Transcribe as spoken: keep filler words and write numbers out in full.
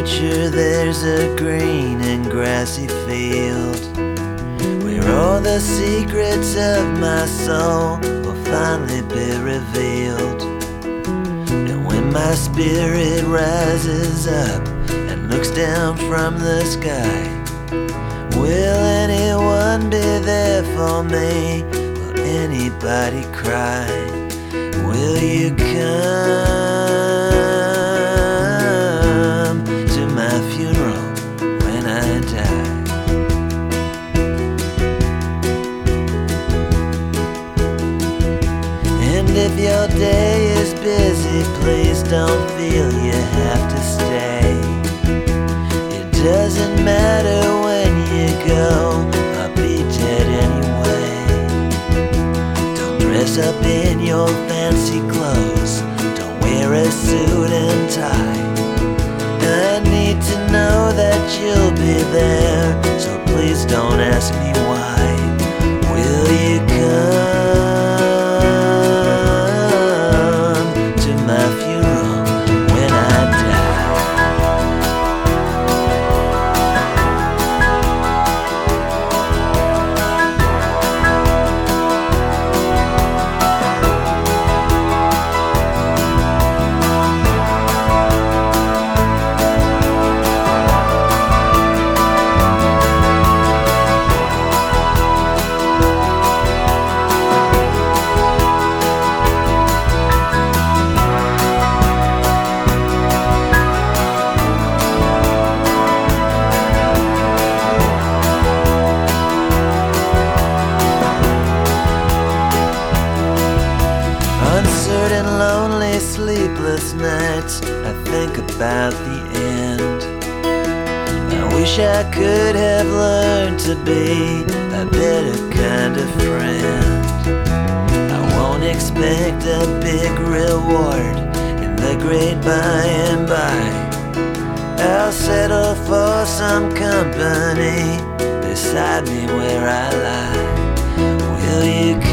future there's a green and grassy field where all the secrets of my soul will finally be revealed. And when my spirit rises up and looks down from the sky, will anyone be there for me? Will anybody cry? Will you come to my funeral when I die? And if your day is busy, please don't feel you have to stay. It doesn't matter when you go, I'll be dead anyway. Don't dress up in your fancy clothes, don't wear a suit and tie. I need to know that you'll be there, so please don't ask me why. Will you come to my funeral when I die? Uncertain, lonely, sleepless nights, I think about the end. I wish I could have learned to be a better kind of friend. I won't expect a big reward in the great by and by. I'll settle for some company beside me where I lie. Will you come